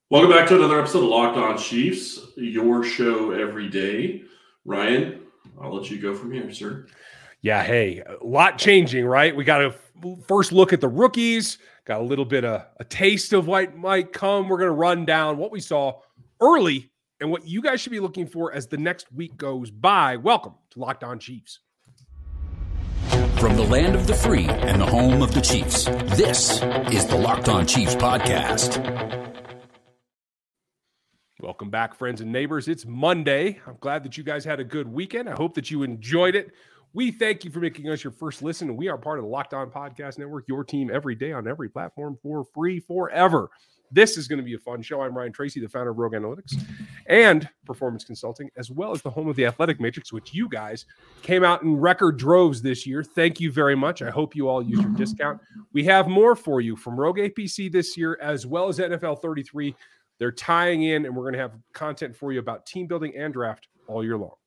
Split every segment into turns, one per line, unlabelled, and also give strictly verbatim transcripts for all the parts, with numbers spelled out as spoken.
Welcome back to another episode of Locked On Chiefs, your show every day. Ryan, I'll let you go from here, sir.
Yeah, hey, a lot changing, right? We got to first look at the rookies, got a little bit of a taste of what might come. We're going to run down what we saw early and what you guys should be looking for as the next week goes by. Welcome to Locked On Chiefs.
From the land of the free and the home of the Chiefs, this is the Locked On Chiefs podcast.
Welcome back, friends and neighbors. It's Monday. I'm glad that you guys had a good weekend. I hope that you enjoyed it. We thank you for making us your first listen. We are part of the Locked On Podcast Network, your team every day on every platform for free forever. This is going to be a fun show. I'm Ryan Tracy, the founder of Rogue Analytics and Performance Consulting, as well as the home of the Athletic Matrix, which you guys came out in record droves this year. Thank you very much. I hope you all use your discount. We have more for you from Rogue A P C this year, as well as N F L thirty-three. They're tying in, and we're going to have content for you about team building and draft all year long.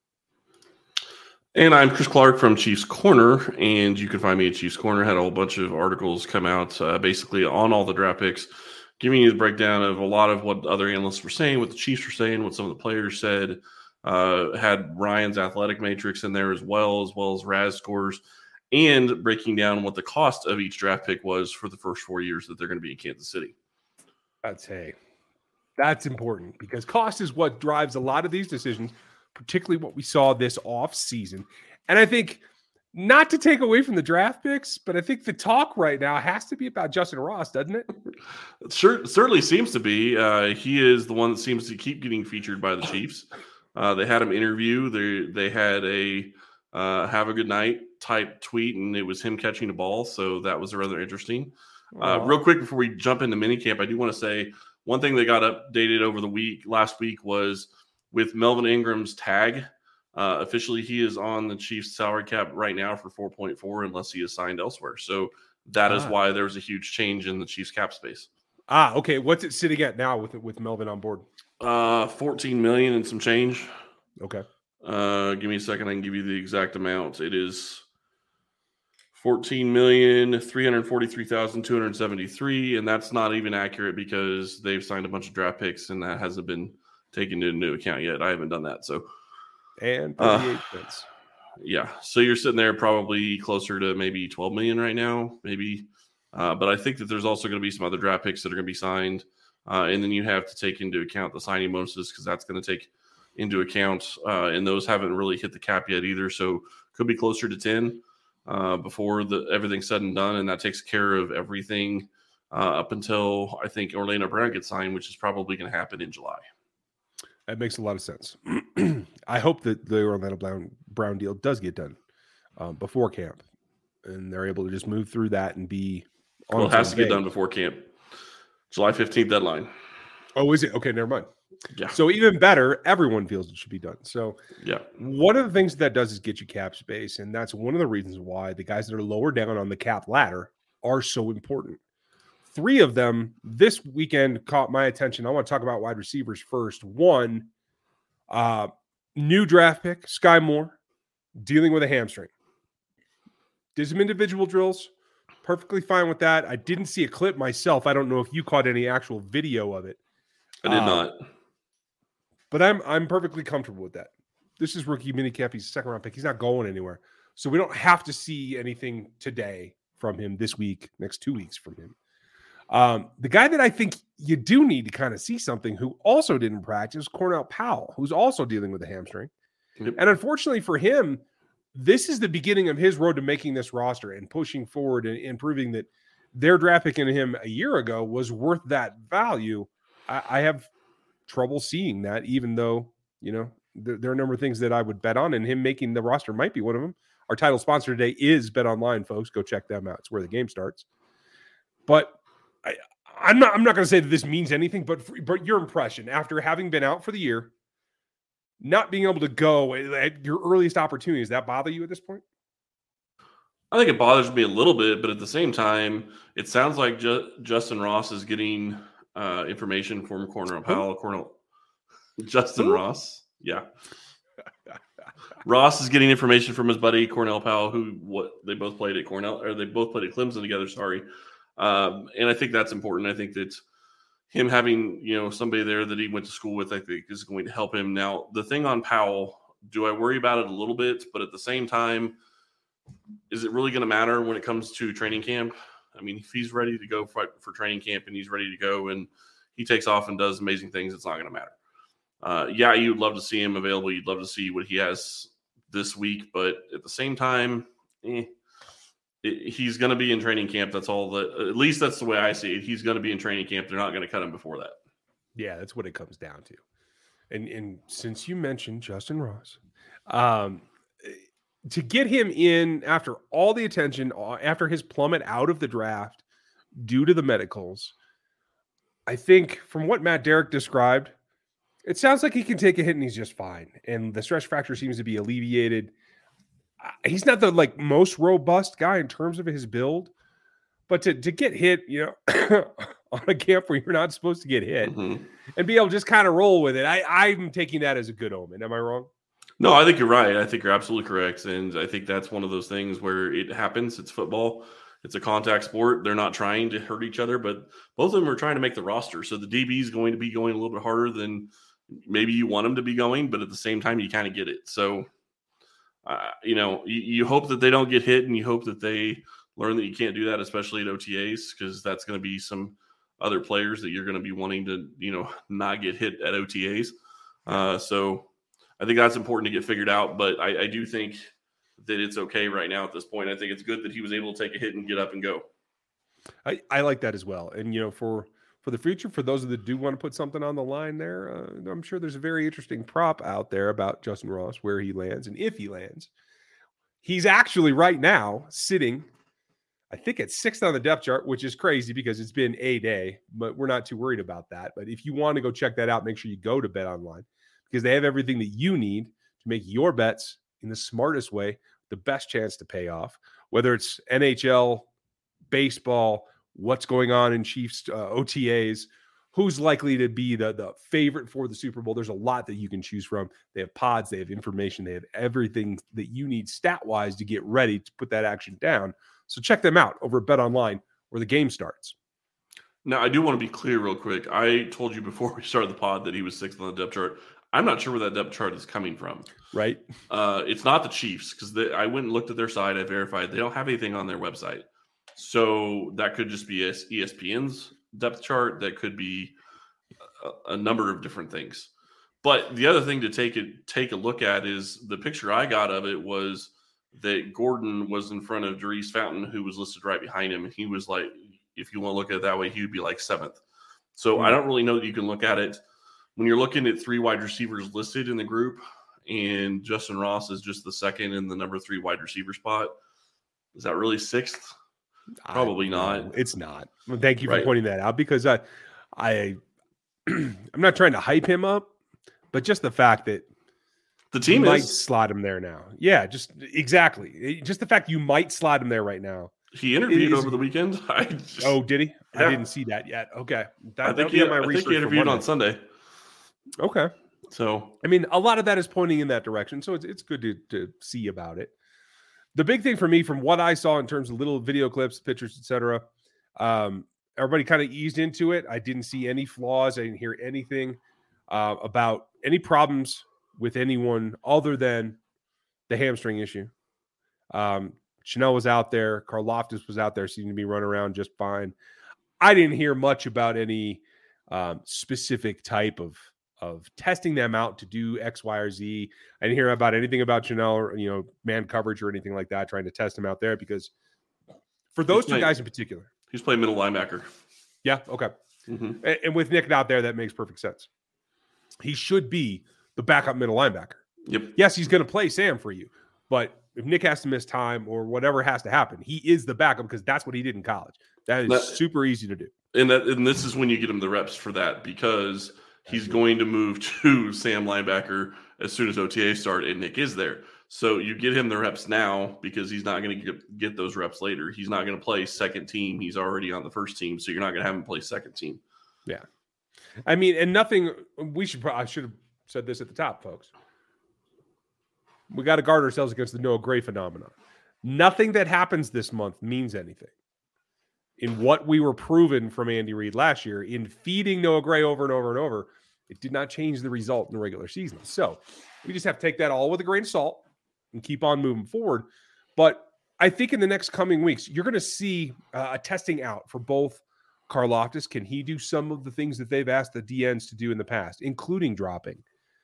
And I'm Chris Clark from Chiefs Corner, and you can find me at Chiefs Corner. Had a whole bunch of articles come out uh, basically on all the draft picks, giving you the breakdown of a lot of what other analysts were saying, what the Chiefs were saying, what some of the players said. Uh, had Ryan's Athletic Matrix in there as well, as well as Raz scores, and breaking down what the cost of each draft pick was for the first four years that they're going to be in Kansas City.
That's hey. That's important because cost is what drives a lot of these decisions, particularly what we saw this off season. And I think not to take away from the draft picks, but I think the talk right now has to be about Justin Ross, doesn't it?
It sure, certainly seems to be. Uh, he is the one that seems to keep getting featured by the Chiefs. Uh, they had him interview. They they had a uh, have a good night type tweet, and it was him catching the ball. So that was rather interesting. Uh, real quick before we jump into minicamp, I do want to say, one thing that got updated over the week, last week, was with Melvin Ingram's tag. Uh, officially, he is on the Chiefs' salary cap right now for four point four unless he is signed elsewhere. So that ah. is why there's a huge change in the Chiefs' cap space.
Ah, okay. What's it sitting at now with with Melvin on board?
Uh, fourteen million dollars and some change.
Okay.
Uh, give me a second. I can give you the exact amount. It is fourteen million three hundred forty-three thousand two hundred seventy-three, and that's not even accurate because they've signed a bunch of draft picks and that hasn't been taken into account yet. I haven't done that. So
and thirty-eight uh, cents.
Yeah. So you're sitting there probably closer to maybe twelve million right now, maybe. Uh, but I think that there's also going to be some other draft picks that are going to be signed. Uh, and then you have to take into account the signing bonuses because that's going to take into account. Uh, and those haven't really hit the cap yet either. So could be closer to ten. Uh, before the everything's said and done, and that takes care of everything uh, up until I think Orlando Brown gets signed, which is probably going to happen in July.
That makes a lot of sense. I hope that the Orlando Brown, Brown deal does get done um, before camp, and they're able to just move through that and be on.
Well, it has to get done before camp. July fifteenth deadline.
Oh, is it? Okay, never mind.
Yeah.
So even better, everyone feels it should be done. So
yeah,
one of the things that does is get you cap space, and that's one of the reasons why the guys that are lower down on the cap ladder are so important. Three of them this weekend caught my attention. I want to talk about wide receivers first. One, uh, new draft pick, Sky Moore, dealing with a hamstring. Did some individual drills, perfectly fine with that. I didn't see a clip myself. I don't know if you caught any actual video of it.
I did
uh,
not.
But I'm I'm perfectly comfortable with that. This is rookie minicamp. He's a second round pick. He's not going anywhere. So we don't have to see anything today from him this week, next two weeks from him. Um, the guy that I think you do need to kind of see something who also didn't practice, Cornell Powell, who's also dealing with a hamstring. Yep. And unfortunately for him, this is the beginning of his road to making this roster and pushing forward and, and proving that their draft pick in him a year ago was worth that value. I, I have trouble seeing that, even though, you know, there, there are a number of things that I would bet on, and him making the roster might be one of them. Our title sponsor today is Bet Online, folks. Go check them out. It's where the game starts. But I, I'm not I'm not going to say that this means anything, but for, but your impression after having been out for the year, not being able to go at your earliest opportunity, does that bother you at this point?
I think it bothers me a little bit, but at the same time, it sounds like Ju- Justin Ross is getting uh, information from Cornell Powell. Cornell Justin Who? Ross, yeah. Ross is getting information from his buddy Cornell Powell, who what they both played at Cornell, or they both played at Clemson together. Sorry, um, and I think that's important. I think that him having, you know, somebody there that he went to school with, I think is going to help him. Now, the thing on Powell, do I worry about it a little bit? But at the same time, is it really going to matter when it comes to training camp? I mean, if he's ready to go for, for training camp and he's ready to go and he takes off and does amazing things, it's not going to matter. Uh, yeah, you'd love to see him available. You'd love to see what he has this week. But at the same time, eh, it, he's going to be in training camp. That's all that, at least that's the way I see it. He's going to be in training camp. They're not going to cut him before that.
Yeah, that's what it comes down to. And and since you mentioned Justin Ross, um, to get him in after all the attention, after his plummet out of the draft due to the medicals, I think from what Matt Derrick described, it sounds like he can take a hit and he's just fine. And the stress fracture seems to be alleviated. He's not the like most robust guy in terms of his build, but to, to get hit, you know, on a camp where you're not supposed to get hit mm-hmm. and be able to just kind of roll with it, I, I'm taking that as a good omen. Am I wrong?
No, I think you're right. I think you're absolutely correct. And I think that's one of those things where it happens. It's football. It's a contact sport. They're not trying to hurt each other, but both of them are trying to make the roster. So the D B is going to be going a little bit harder than maybe you want them to be going, but at the same time, you kind of get it. So, uh, you know, you, you hope that they don't get hit and you hope that they learn that you can't do that, especially at O T As, because that's going to be some other players that you're going to be wanting to, you know, not get hit at O T As. Uh, so I think that's important to get figured out, but I, I do think that it's okay right now at this point. I think it's good that he was able to take a hit and get up and go.
I, I like that as well. And, you know, for, for the future, for those that do want to put something on the line there, uh, I'm sure there's a very interesting prop out there about Justin Ross, where he lands and if he lands. He's actually right now sitting, I think, at sixth on the depth chart, which is crazy because it's been a day, but we're not too worried about that. But if you want to go check that out, make sure you go to BetOnline, because they have everything that you need to make your bets in the smartest way, the best chance to pay off, whether it's N H L, baseball, what's going on in Chiefs uh, O T As, who's likely to be the, the favorite for the Super Bowl. There's a lot that you can choose from. They have pods, they have information, they have everything that you need stat-wise to get ready to put that action down. So check them out over at BetOnline where the game starts.
Now, I do want to be clear real quick. I told you before we started the pod that he was sixth on the depth chart. I'm not sure where that depth chart is coming from.
Right.
Uh, it's not the Chiefs, because I went and looked at their site. I verified. They don't have anything on their website. So that could just be E S P N's depth chart. That could be a, a number of different things. But the other thing to take it, take a look at is the picture I got of it was that Gordon was in front of Darius Fountain, who was listed right behind him. And he was like, if you want to look at it that way, he would be like seventh. So mm-hmm. I don't really know that you can look at it when you're looking at three wide receivers listed in the group, and Justin Ross is just the second in the number three wide receiver spot. Is that really sixth? Probably
I,
not.
No, it's not. Well, thank you
right.
for pointing that out, because I, I, I'm not trying to hype him up, but just the fact that
the team
might
is,
slot him there now. Yeah, just exactly. Just the fact you might slot him there right now.
He interviewed is, over the weekend. I just,
oh, did he?
Yeah.
I didn't see that yet. Okay. That,
I think, he, my I think he interviewed on Sunday.
Okay.
So,
I mean, a lot of that is pointing in that direction. So it's, it's good to, to see about it. The big thing for me, from what I saw in terms of little video clips, pictures, et cetera, um, everybody kind of eased into it. I didn't see any flaws. I didn't hear anything uh, about any problems with anyone other than the hamstring issue. Um, Chanel was out there. Karlaftis was out there, seemed to be running around just fine. I didn't hear much about any um, specific type of of testing them out to do X, Y, or Z. I didn't hear about anything about Chanel or, you know, man coverage or anything like that, trying to test him out there, because for those he's two playing, guys in particular.
He's playing middle linebacker.
Yeah, okay.
Mm-hmm.
And, and with Nick out there, that makes perfect sense. He should be the backup middle linebacker.
Yep.
Yes, he's going to play Sam for you, but if Nick has to miss time or whatever has to happen, he is the backup, because that's what he did in college. That is that, super easy to do.
And that, and this is when you get him the reps for that, because he's going to move to Sam linebacker as soon as O T A start, and Nick is there. So you get him the reps now, because he's not going to get, get those reps later. He's not going to play second team. He's already on the first team, so you're not going to have him play second team.
Yeah. I mean, and nothing, we should probably, I should have said this at the top, folks. We got to guard ourselves against the Noah Gray phenomenon. Nothing that happens this month means anything. in what we were proven from Andy Reid last year in feeding Noah Gray over and over and over, it did not change the result in the regular season. So we just have to take that all with a grain of salt and keep on moving forward. But I think in the next coming weeks, you're going to see uh, a testing out for both Karlaftis. Can he do some of the things that they've asked the D Ns to do in the past, including dropping?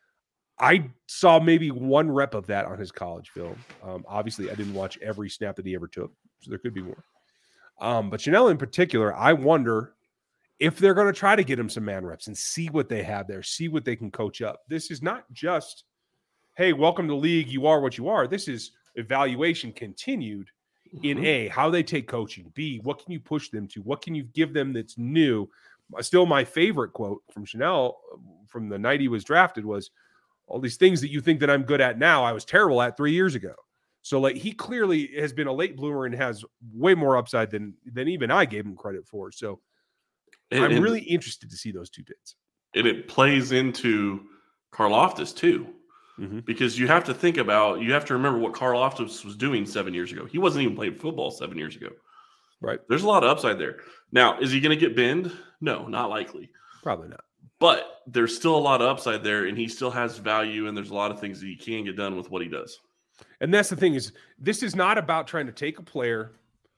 I saw maybe one rep of that on his college film. Um, obviously, I didn't watch every snap that he ever took, so there could be more. Um, but Chenal in particular, I wonder if they're going to try to get him some man reps and see what they have there, see what they can coach up. This is not just, hey, welcome to the league, you are what you are. This is evaluation continued in
Mhm.
A, how they take coaching, B, what can you push them to, what can you give them that's new. Still my favorite quote from Chenal from the night he was drafted was, all these things that you think that I'm good at now, I was terrible at three years ago. So like he clearly has been a late bloomer and has way more upside than than even I gave him credit for. So
And,
I'm
and-
really interested to see those two bits.
and it plays into Karlaftis too,
Mhm.
because you have to think about, you have to remember what Karlaftis was doing seven years ago. He wasn't even playing football seven years ago.
Right.
There's a lot of upside there. Now, is he going to get binned? No, not likely.
Probably not.
But there's still a lot of upside there, and he still has value, and there's a lot of things that he can get done with what he does.
And that's the thing is, this is not about trying to take a player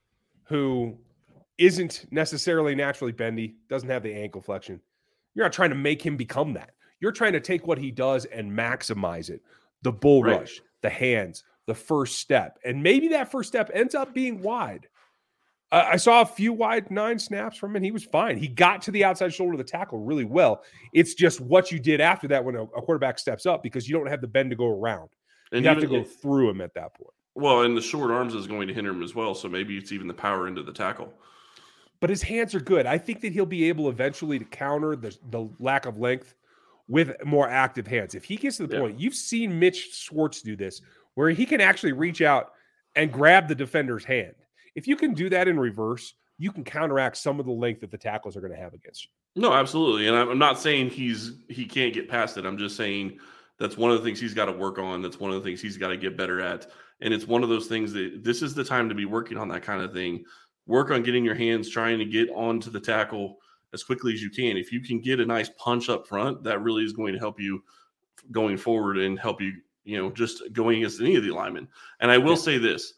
who isn't necessarily naturally bendy, doesn't have the ankle flexion. You're not trying to make him become that. You're trying to take what he does and maximize it. The bull
Right.
rush, the hands, the first step. And maybe that first step ends up being wide. Uh, I saw a few wide nine snaps from him. He was fine. He got to the outside shoulder of the tackle really well. It's just what you did after that when a, a quarterback steps up, because you don't have the bend to go around.
And
You have to
even-
go through him at that point.
Well, and the short arms is going to hinder him as well, so maybe it's even the power into the tackle.
But his hands are good. I think that he'll be able eventually to counter the, the lack of length with more active hands. If he gets to the
Yeah.
point, you've seen Mitch Schwartz do this, where he can actually reach out and grab the defender's hand. If you can do that in reverse, you can counteract some of the length that the tackles are going to have against you.
No, absolutely. And I'm I'm not saying he's he can't get past it. I'm just saying that's one of the things he's got to work on. That's one of the things he's got to get better at. And it's one of those things that this is the time to be working on that kind of thing. Work on getting your hands, trying to get onto the tackle as quickly as you can. If you can get a nice punch up front, that really is going to help you going forward and help you, you know, just going against any of the linemen. And I will
Yeah.
say this,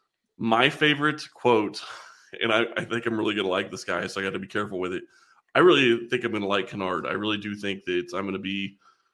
my favorite quote, and I, I think I'm really going to like this guy, so I got to be careful with it. I really think I'm going to like Kennard. I really do think that I'm going to be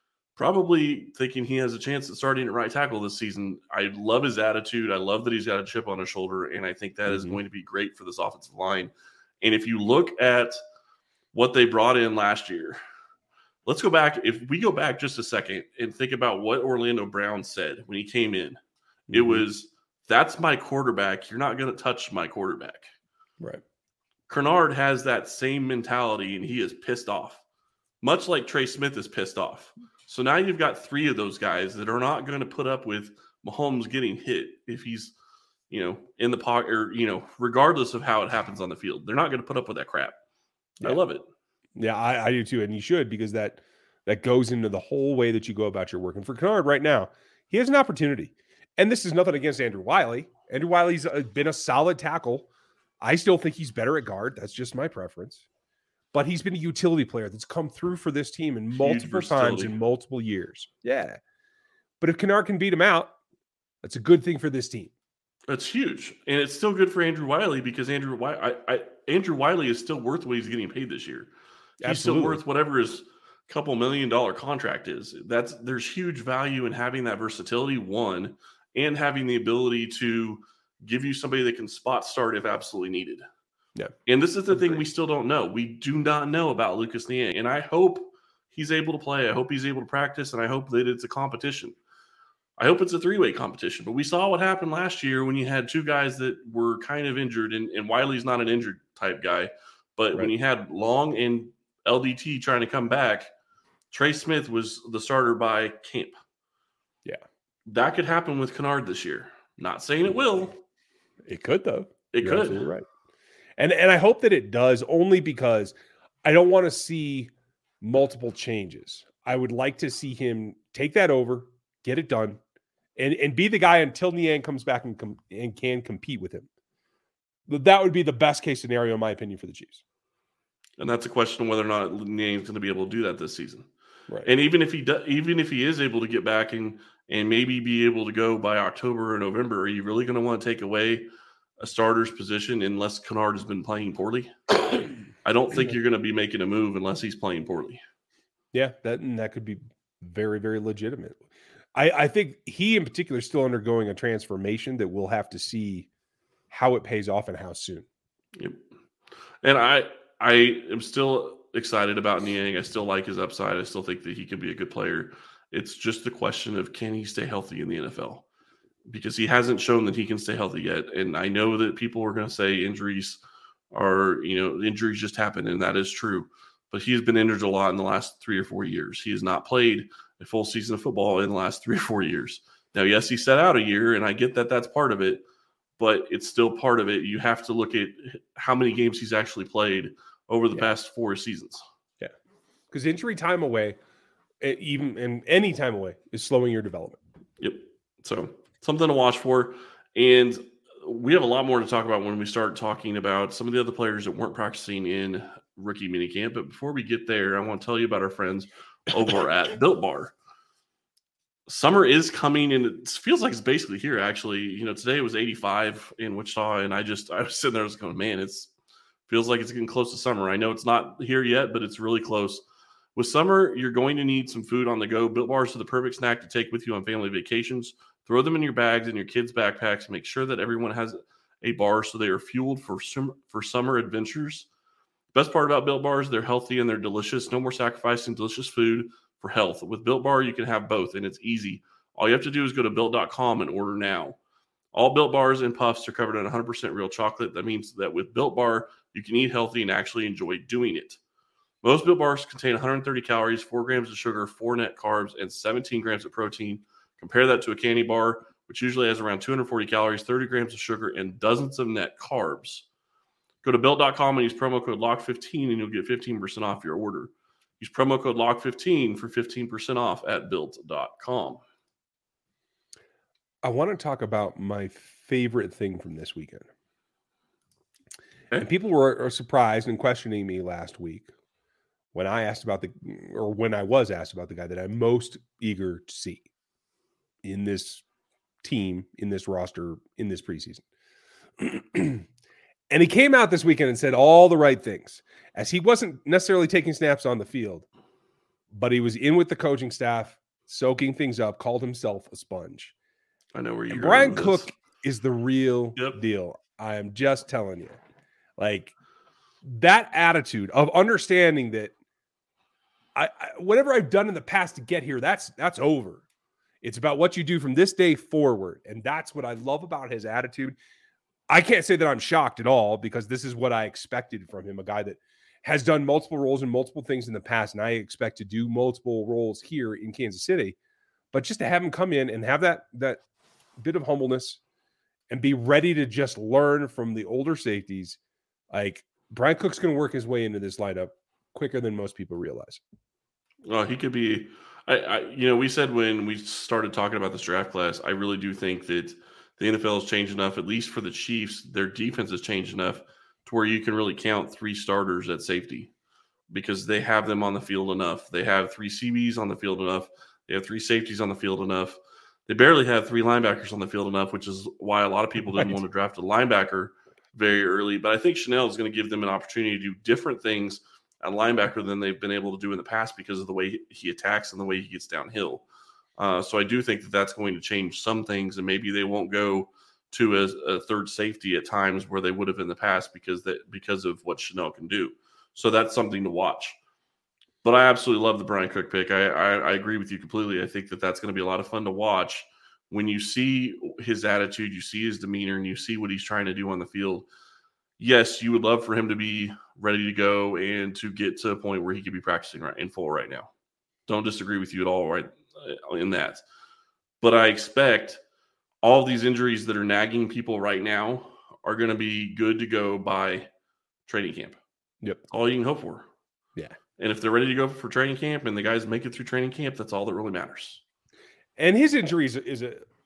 probably thinking he has a chance at starting at right tackle this season. I love his attitude. I love that he's got a chip on his shoulder, and I think that is
Mhm.
going to be great for this offensive line. And if you look at what they brought in last year, let's go back. If we go back just a second and think about what Orlando Brown said when he came in, it
Mhm.
was, that's my quarterback. You're not going to touch my quarterback.
Right.
Kennard has that same mentality, and he is pissed off, much like Trey Smith is pissed off. So now you've got three of those guys that are not going to put up with Mahomes getting hit if he's, you know, in the pocket, or, you know, regardless of how it happens on the field. They're not going to put up with that crap. I
Yeah.
love it.
Yeah, I, I do too, and you should, because that that goes into the whole way that you go about your work. And for Kennard right now, he has an opportunity. And this is nothing against Andrew Wiley. Andrew Wiley's uh, been a solid tackle. I still think he's better at guard. That's just my preference. But he's been a utility player that's come through for this team in multiple times
versatility.
in multiple years. Yeah. But if Kennard can beat him out, that's a good thing for this team.
That's huge. And it's still good for Andrew Wiley, because Andrew Wiley, I, I, Andrew Wiley is still worth what he's getting paid this year. He's
Absolutely.
still worth whatever his couple million dollar contract is. That's there's huge value in having that versatility, one, and having the ability to give you somebody that can spot start if absolutely needed.
Yeah.
And this is the thing
Agreed.
we still don't know. We do not know about Lucas Niang. And I hope he's able to play. I hope he's able to practice, and I hope that it's a competition. I hope it's a three-way competition. But we saw what happened last year when you had two guys that were kind of injured, and, and Wiley's not an injured type guy. But
Right.
when you had Long and L D T trying to come back, Trey Smith was the starter by camp.
Yeah.
That could happen with Kennard this year. Not saying it will.
It could, though.
It
You're
could.
absolutely right. And and I hope that it does, only because I don't want to see multiple changes. I would like to see him take that over, get it done, and, and be the guy until Niang comes back and, com- and can compete with him. that would be the best case scenario, in my opinion, for the Chiefs.
And that's a question of whether or not Niang's going to be able to do that this season.
Right.
And even if he does, even if he is able to get back and and maybe be able to go by October or November, are you really going to want to take away a starter's position unless Kennard has been playing poorly? I don't think you're going to be making a move unless he's playing poorly.
Yeah, that and that could be very, very legitimate. I, I think he in particular is still undergoing a transformation that we'll have to see how it pays off and how soon.
Yep. And I I am still excited about Niang. I still like his upside. I still think that he can be a good player. It's just a question of, can he stay healthy in the N F L? Because he hasn't shown that he can stay healthy yet. And I know that people are going to say injuries are, you know, injuries just happen, and that is true. But he's been injured a lot in the last three or four years. He has not played a full season of football in the last three or four years. Now, yes, he set out a year, and I get that that's part of it, but it's still part of it. You have to look at how many games he's actually played over the yeah. past four seasons.
Yeah, because injury time away, even and any time away, is slowing your development.
Yep. So something to watch for. And we have a lot more to talk about when we start talking about some of the other players that weren't practicing in rookie minicamp. But before we get there, I want to tell you about our friends over at Built Bar. Summer is coming, and it feels like it's basically here, actually. You know, today it was eighty-five in Wichita, and I just, I was sitting there, I was going, man, it's feels like it's getting close to summer. I know it's not here yet, but it's really close. With summer, you're going to need some food on the go. Built Bars are the perfect snack to take with you on family vacations. Throw them in your bags and your kids' backpacks. Make sure that everyone has a bar so they are fueled for sum- for summer adventures. Best part about Built Bars, they're healthy and they're delicious. No more sacrificing delicious food for health. With Built Bar, you can have both, and it's easy. All you have to do is go to built dot com and order now. All Built Bars and Puffs are covered in one hundred percent real chocolate. That means that with Built Bar, you can eat healthy and actually enjoy doing it. Most Built Bars contain one hundred thirty calories, four grams of sugar, four net carbs, and seventeen grams of protein. Compare that to a candy bar, which usually has around two hundred forty calories, thirty grams of sugar, and dozens of net carbs. Go to built dot com and use promo code lock fifteen, and you'll get fifteen percent off your order. Use promo code lock fifteen for fifteen percent off at built dot com.
I want to talk about my favorite thing from this weekend. Okay. And people were, were surprised and questioning me last week when I asked about the, or when I was asked about the guy that I'm most eager to see in this team, in this roster, in this preseason. And he came out this weekend and said all the right things, as he wasn't necessarily taking snaps on the field, but he was in with the coaching staff, soaking things up, called himself a sponge.
I know where you're
going. Brian Cook is the real
yep.
deal. I am just telling you. Like, that attitude of understanding that I, I whatever I've done in the past to get here, that's that's over. It's about what you do from this day forward. And that's what I love about his attitude. I can't say that I'm shocked at all, because this is what I expected from him, a guy that has done multiple roles and multiple things in the past, and I expect to do multiple roles here in Kansas City. But just to have him come in and have that that bit of humbleness and be ready to just learn from the older safeties, like, Brian Cook's going to work his way into this lineup quicker than most people realize.
Well, he could be I, I you know, we said when we started talking about this draft class, I really do think that the N F L has changed enough, at least for the Chiefs, their defense has changed enough to where you can really count three starters at safety, because they have them on the field enough. They have three C Bs on the field enough. They have three safeties on the field enough. They barely have three linebackers on the field enough, which is why a lot of people didn't right. want to draft a linebacker very early. But I think Chanel is going to give them an opportunity to do different things at linebacker than they've been able to do in the past, because of the way he attacks and the way he gets downhill. Uh, so I do think that that's going to change some things, and maybe they won't go to a, a third safety at times where they would have in the past, because that because of what Chanel can do. So that's something to watch. But I absolutely love the Brian Cook pick. I, I, I agree with you completely. I think that that's going to be a lot of fun to watch. When you see his attitude, you see his demeanor, and you see what he's trying to do on the field. Yes, you would love for him to be ready to go and to get to a point where he could be practicing right in full right now. Don't disagree with you at all right in that. But I expect all of these injuries that are nagging people right now are going to be good to go by training camp.
Yep.
All you can hope for.
Yeah.
And if they're ready to go for training camp and the guys make it through training camp, that's all that really matters.
And his injuries is a, uh,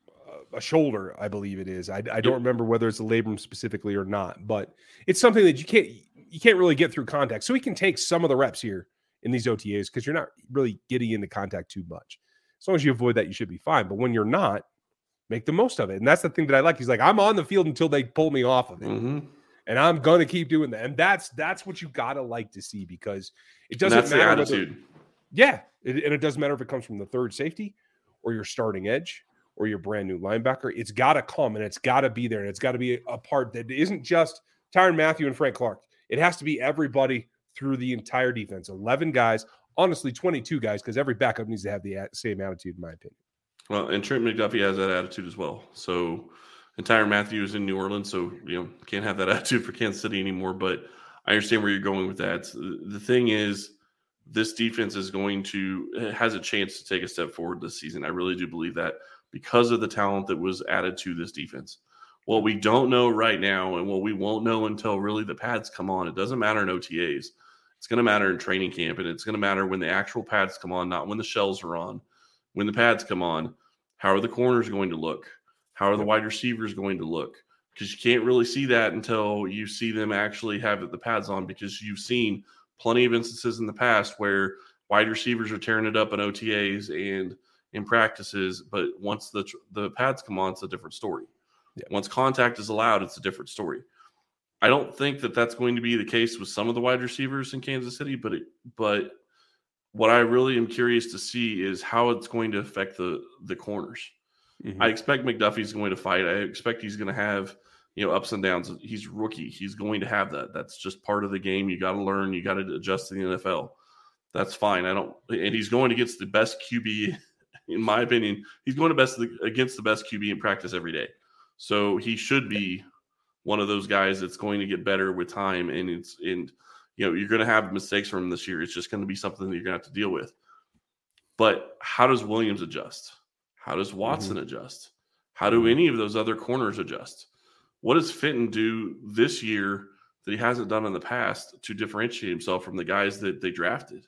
a shoulder, I believe it is. I, I don't remember whether it's a labrum specifically or not, but it's something that you can't you can't really get through contact. So he can take some of the reps here in these O T As because you're not really getting into contact too much. As long as you avoid that, you should be fine. But when you're not, make the most of it. And that's the thing that I like. He's like, I'm on the field until they pull me off of it.
Mm-hmm.
And I'm going to keep doing that. And that's that's what you got to like to see because it doesn't
and that's
matter.
The attitude.
Whether, yeah. It, and it doesn't matter if it comes from the third safety or your starting edge or your brand new linebacker. It's got to come and it's got to be there. And it's got to be a part that isn't just Tyrann Mathieu and Frank Clark. It has to be everybody through the entire defense. eleven guys, honestly, twenty-two guys, because every backup needs to have the same attitude, in my opinion.
Well, and Trent McDuffie has that attitude as well. So, and Tyrann Mathieu is in New Orleans, so you know can't have that attitude for Kansas City anymore. But I understand where you're going with that. The thing is, this defense is going to has a chance to take a step forward this season. I really do believe that because of the talent that was added to this defense. What we don't know right now, and what we won't know until really the pads come on, it doesn't matter in O T As. It's going to matter in training camp, and it's going to matter when the actual pads come on, not when the shells are on. When the pads come on, how are the corners going to look? How are the wide receivers going to look? Because you can't really see that until you see them actually have the pads on, because you've seen plenty of instances in the past where wide receivers are tearing it up in O T As and in practices, but once the the pads come on, it's a different story. Yeah. Once contact is allowed, it's a different story. I don't think that that's going to be the case with some of the wide receivers in Kansas City, but it, but what I really am curious to see is how it's going to affect the the corners. Mm-hmm. I expect McDuffie's going to fight. I expect he's going to have, you know, ups and downs. He's rookie. He's going to have that. That's just part of the game. You got to learn. You got to adjust to the N F L. That's fine. I don't. And he's going against the best Q B, in my opinion. He's going to best against the best Q B in practice every day. So he should be one of those guys that's going to get better with time. And it's and you know you're going to have mistakes from him this year. It's just going to be something that you're going to have to deal with. But how does Williams adjust? How does Watson mm-hmm. adjust? How do any of those other corners adjust? What does Fenton do this year that he hasn't done in the past to differentiate himself from the guys that they drafted?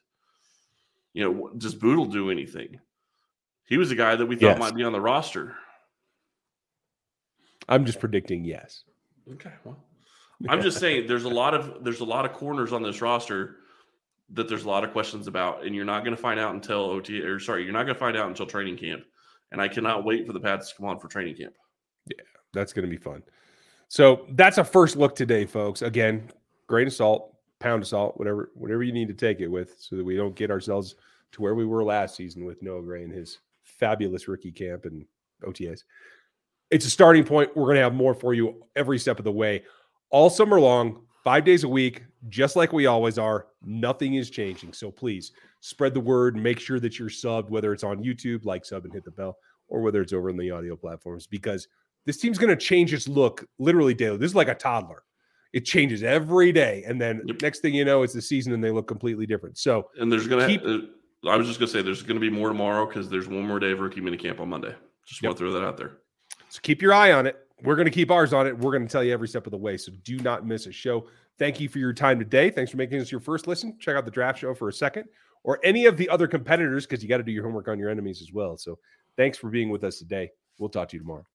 You know, does Bootle do anything? He was a guy that we thought yes. might be on the roster.
I'm just predicting yes.
Okay, well, I'm just saying there's a lot of there's a lot of corners on this roster that there's a lot of questions about, and you're not going to find out until O T or sorry, you're not going to find out until training camp. And I cannot wait for the pads to come on for training camp.
Yeah, that's going to be fun. So that's a first look today, folks. Again, grain of salt, pound of salt, whatever, whatever you need to take it with, so that we don't get ourselves to where we were last season with Noah Gray and his fabulous rookie camp and O T As. It's a starting point. We're going to have more for you every step of the way, all summer long, five days a week, just like we always are. Nothing is changing. So please spread the word. Make sure that you're subbed, whether it's on YouTube, like, sub, and hit the bell, or whether it's over in the audio platforms, because this team's going to change its look literally daily. This is like a toddler. It changes every day. And then yep. next thing you know, it's the season and they look completely different. So,
and there's going to, uh, I was just going to say, there's going to be more tomorrow because there's one more day of rookie minicamp on Monday. Just yep. want to throw that out there.
So keep your eye on it. We're going to keep ours on it. We're going to tell you every step of the way. So do not miss a show. Thank you for your time today. Thanks for making this your first listen. Check out the draft show for a second, or any of the other competitors, because you got to do your homework on your enemies as well. So thanks for being with us today. We'll talk to you tomorrow.